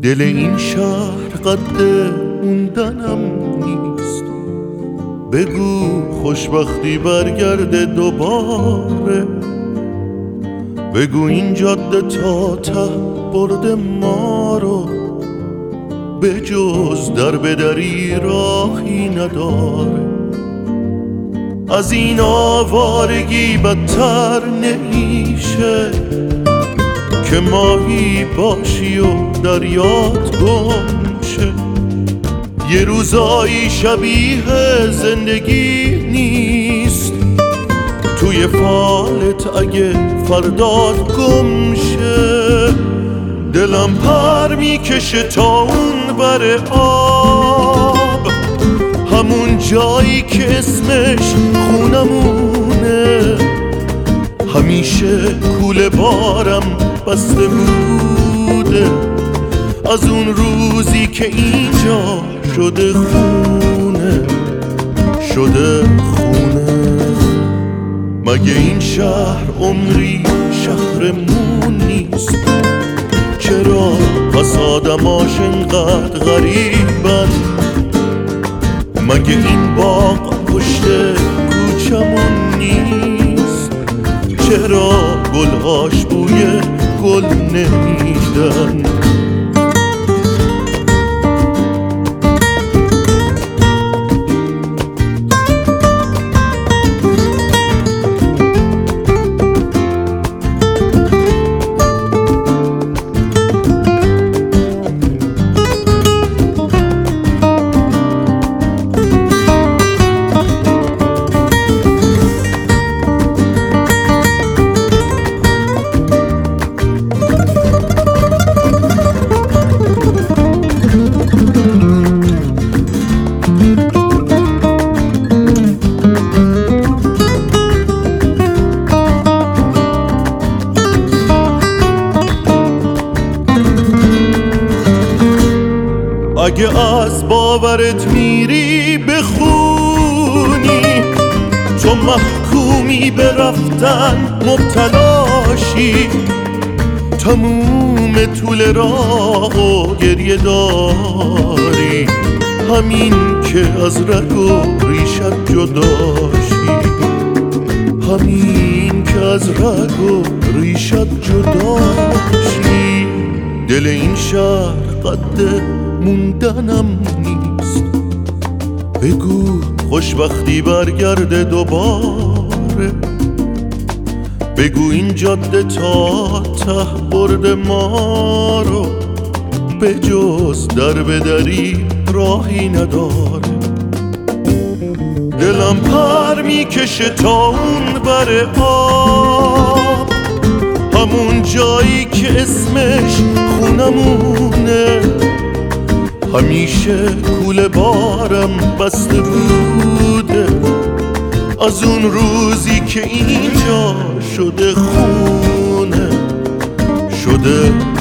دل این شهر قد موندنم نیست. بگو خوشبختی برگرده دوباره. بگو این جاده تا ته برده ما رو، به جز در بدری راهی نداره. از این آوارگی بدتر نمیشه که ماهی باشی و دریات گم شه. یه روزایی شبیه زندگی نیست، توی فالت اگه فردات گم شه. دلم پر میکشه تا اون بر آب، همون جایی که اسمش خونمونه. همیشه کوله بارم بسته بوده از اون روزی که اینجا شده خونه، شده خونه. مگه این شهر عمری شهرمون نیست؟ چرا پس آدماش انقدر غریبن؟ مگه این باغ پشت کوچمون نیست؟ چرا گلهاش بوی گل نمیدن؟ اگه از باورت میری بخونی، تو محکومی به رفتن مبتلاشی. تموم طول راه و گریه داری، همین که از رگ و ریشت جداشی. همین که از رگ و ریشت جداشی. دل این شهر قد موندنم نیست. بگو خوشبختی برگرده دوباره. بگو این جاده تا ته برده ما رو، به جز در بدری راهی نداره. دلم پر میکشه تا اون بر آب، همون جایی که اسمش خونمونه. همیشه کوله بارم بسته بوده از اون روزی که اینجا شده خونه، شده